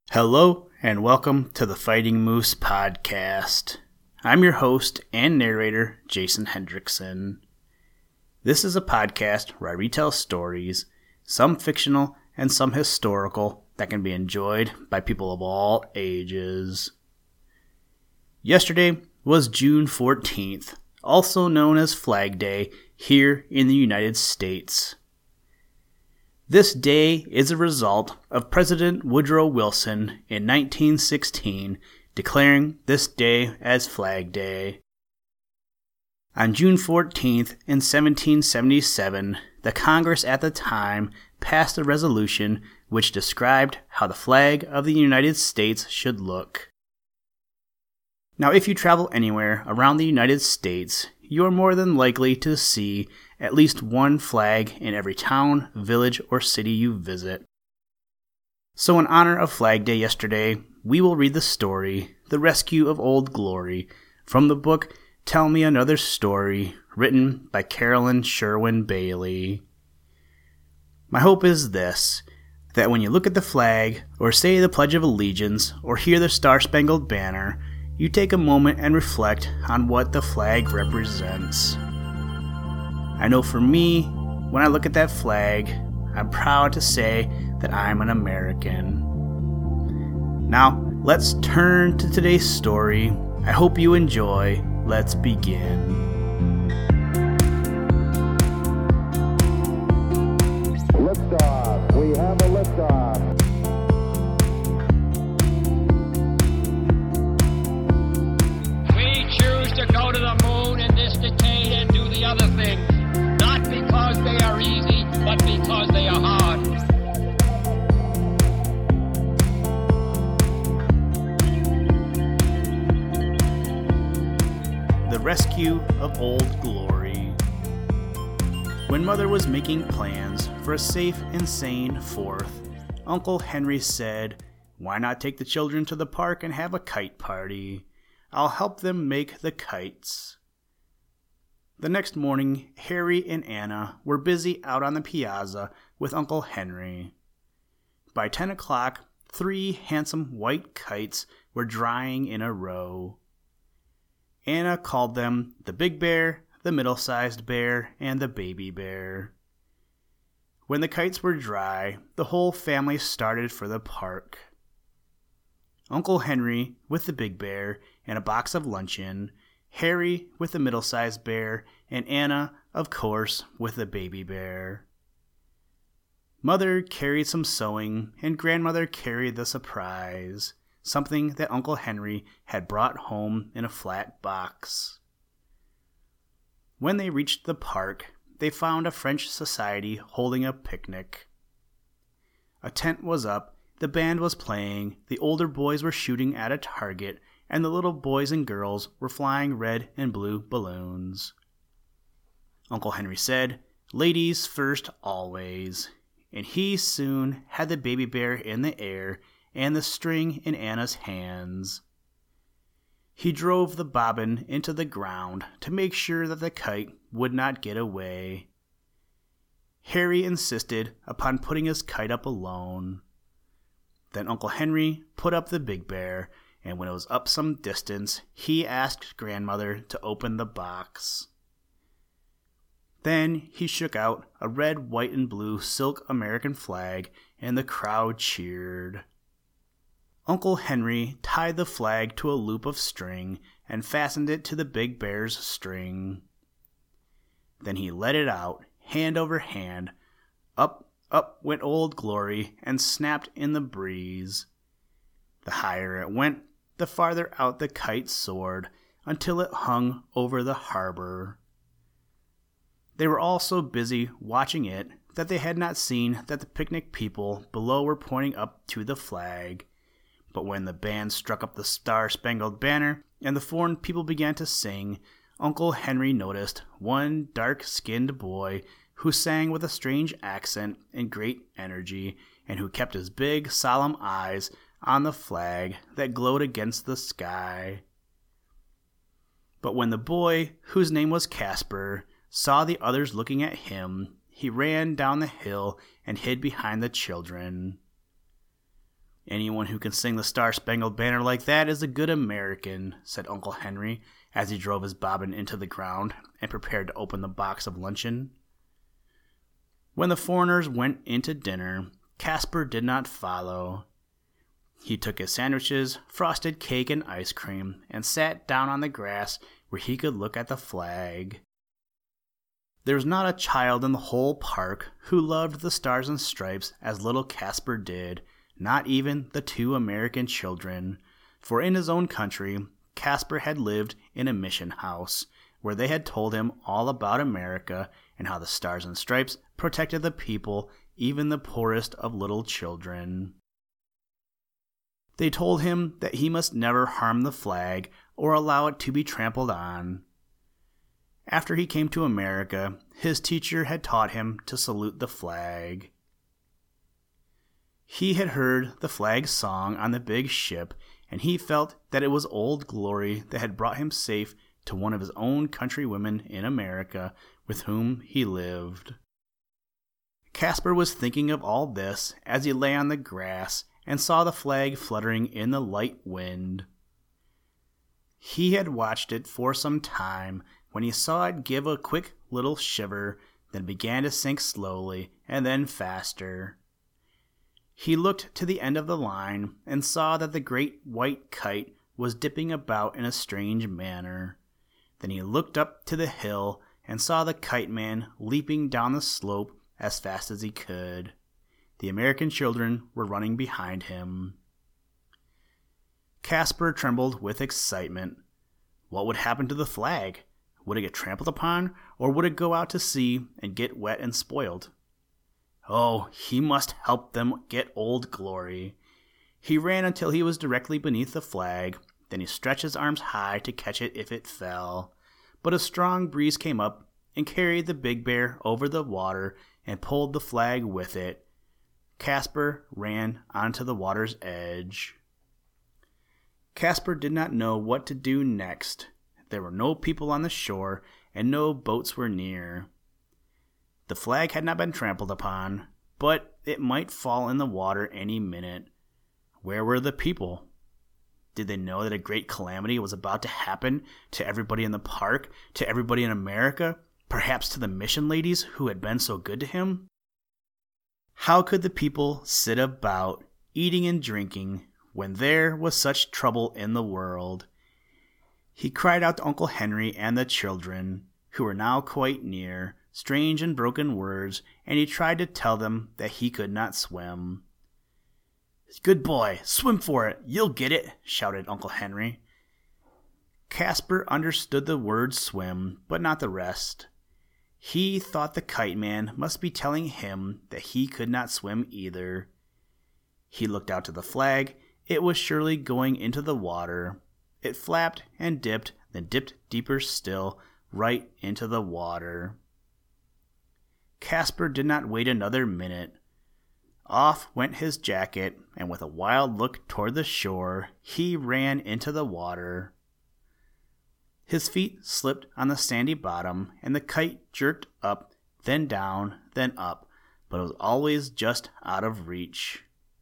Hello, and welcome to the Fighting Moose podcast. I'm your host and narrator, Jason Hendrickson. This is a podcast where I retell stories, some fictional and some historical, that can be enjoyed by people of all ages. Yesterday was June 14th, also known as Flag Day here in the United States. This day is a result of President Woodrow Wilson in 1916 declaring this day as Flag Day. On June 14th in 1777, the Congress at the time passed a resolution which described how the flag of the United States should look. Now, if you travel anywhere around the United States, you are more than likely to see at least one flag in every town, village, or city you visit. So in honor of Flag Day yesterday, we will read the story, The Rescue of Old Glory, from the book Tell Me Another Story, written by Carolyn Sherwin Bailey. My hope is this, that when you look at the flag, or say the Pledge of Allegiance, or hear the Star-Spangled Banner, you take a moment and reflect on what the flag represents. I know for me, when I look at that flag, I'm proud to say that I'm an American. Now, let's turn to today's story. I hope you enjoy. Let's begin. Liftoff. We have a liftoff. We choose to go to the moon in this decade and do the other things. Not because they are easy, but because they are hard. The Rescue of Old Glory. When Mother was making plans for a safe and sane 4th, Uncle Henry said, "Why not take the children to the park and have a kite party? I'll help them make the kites." The next morning, Harry and Anna were busy out on the piazza with Uncle Henry. By 10 o'clock, 3 handsome white kites were drying in a row. Anna called them the Big Bear, the Middle-Sized Bear, and the Baby Bear. When the kites were dry, the whole family started for the park. Uncle Henry with the Big Bear and a box of luncheon, Harry with the Middle-Sized Bear, and Anna, of course, with the Baby Bear. Mother carried some sewing, and Grandmother carried the surprise, something that Uncle Henry had brought home in a flat box. When they reached the park, they found a French society holding a picnic. A tent was up, the band was playing, the older boys were shooting at a target, and the little boys and girls were flying red and blue balloons. Uncle Henry said, "Ladies first always," and he soon had the Baby Bear in the air and the string in Anna's hands. He drove the bobbin into the ground to make sure that the kite would not get away. Harry insisted upon putting his kite up alone. Then Uncle Henry put up the Big Bear, and when it was up some distance, he asked Grandmother to open the box. Then he shook out a red, white, and blue silk American flag, and the crowd cheered. Uncle Henry tied the flag to a loop of string and fastened it to the Big Bear's string. Then he let it out, hand over hand. Up, up went Old Glory and snapped in the breeze. The higher it went, the farther out the kite soared, until it hung over the harbor. They were all so busy watching it that they had not seen that the picnic people below were pointing up to the flag. But when the band struck up the Star-Spangled Banner and the foreign people began to sing, Uncle Henry noticed one dark-skinned boy who sang with a strange accent and great energy, and who kept his big, solemn eyes on the flag that glowed against the sky. But when the boy, whose name was Casper, saw the others looking at him, he ran down the hill and hid behind the children. "Anyone who can sing the Star-Spangled Banner like that is a good American," said Uncle Henry as he drove his bobbin into the ground and prepared to open the box of luncheon. When the foreigners went into dinner, Casper did not follow. He took his sandwiches, frosted cake, and ice cream, and sat down on the grass where he could look at the flag. There was not a child in the whole park who loved the Stars and Stripes as little Casper did, not even the 2 American children, for in his own country, Casper had lived in a mission house, where they had told him all about America and how the Stars and Stripes protected the people, even the poorest of little children. They told him that he must never harm the flag or allow it to be trampled on. After he came to America, his teacher had taught him to salute the flag. He had heard the flag song on the big ship, and he felt that it was Old Glory that had brought him safe to one of his own countrywomen in America with whom he lived. Casper was thinking of all this as he lay on the grass and saw the flag fluttering in the light wind. He had watched it for some time when he saw it give a quick little shiver, then began to sink slowly and then faster. He looked to the end of the line and saw that the great white kite was dipping about in a strange manner. Then he looked up to the hill and saw the kite man leaping down the slope as fast as he could. The American children were running behind him. Casper trembled with excitement. What would happen to the flag? Would it get trampled upon, or would it go out to sea and get wet and spoiled? Oh, he must help them get Old Glory. He ran until he was directly beneath the flag, then he stretched his arms high to catch it if it fell. But a strong breeze came up and carried the Big Bear over the water and pulled the flag with it. Casper ran onto the water's edge. Casper did not know what to do next. There were no people on the shore, and no boats were near. The flag had not been trampled upon, but it might fall in the water any minute. Where were the people? Did they know that a great calamity was about to happen to everybody in the park, to everybody in America, perhaps to the mission ladies who had been so good to him? How could the people sit about, eating and drinking, when there was such trouble in the world? He cried out to Uncle Henry and the children, who were now quite near, strange and broken words, and he tried to tell them that he could not swim. "Good boy, swim for it, you'll get it," shouted Uncle Henry. Casper understood the word swim, but not the rest. He thought the kite man must be telling him that he could not swim either. He looked out to the flag. It was surely going into the water. It flapped and dipped, then dipped deeper still, right into the water. Casper did not wait another minute. Off went his jacket, and with a wild look toward the shore, he ran into the water. His feet slipped on the sandy bottom, and the kite jerked up, then down, then up, but it was always just out of reach.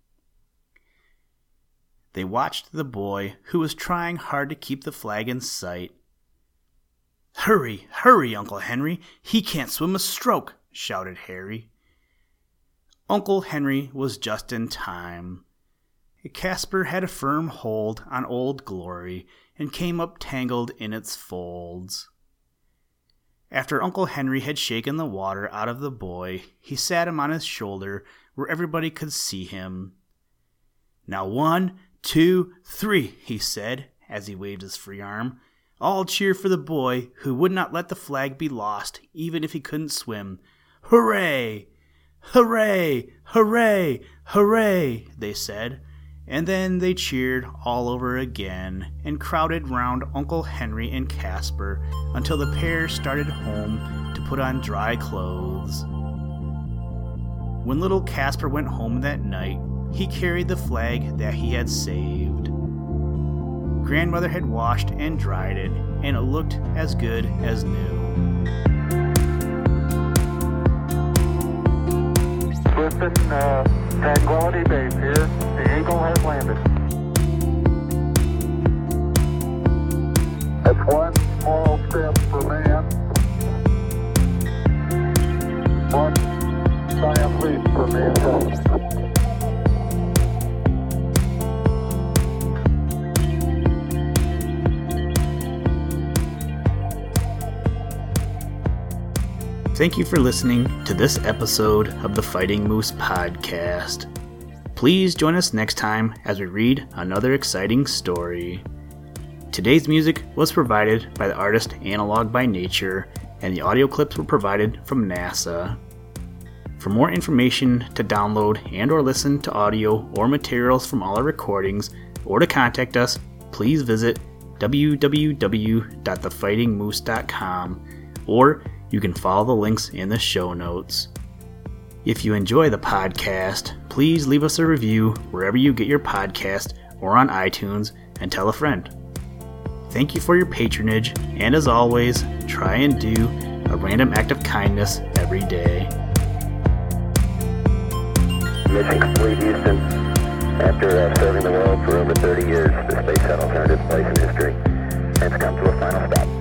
They watched the boy, who was trying hard to keep the flag in sight. "Hurry, hurry, Uncle Henry! He can't swim a stroke!" shouted Harry. Uncle Henry was just in time. Casper had a firm hold on Old Glory and came up tangled in its folds. After Uncle Henry had shaken the water out of the boy, he sat him on his shoulder where everybody could see him. "Now 1, 2, 3, he said as he waved his free arm. "All cheer for the boy who would not let the flag be lost, even if he couldn't swim. Hooray! Hooray! Hooray! Hooray!" they said, and then they cheered all over again and crowded round Uncle Henry and Casper until the pair started home to put on dry clothes. When little Casper went home that night, he carried the flag that he had saved. Grandmother had washed and dried it, and it looked as good as new. Listen, Tranquility Base here. The Eagle has Thank you for listening to this episode of the Fighting Moose Podcast. Please join us next time as we read another exciting story. Today's music was provided by the artist Analog by Nature, and the audio clips were provided from NASA. For more information to download and or listen to audio or materials from all our recordings, or to contact us, please visit www.thefightingmoose.com, or you can follow the links in the show notes. If you enjoy the podcast, please leave us a review wherever you get your podcast or on iTunes, and tell a friend. Thank you for your patronage, and as always, try and do a random act of kindness every day. Mission complete, Houston. After serving the world for over 30 years, the space shuttle turned its place in history and has come to a final stop.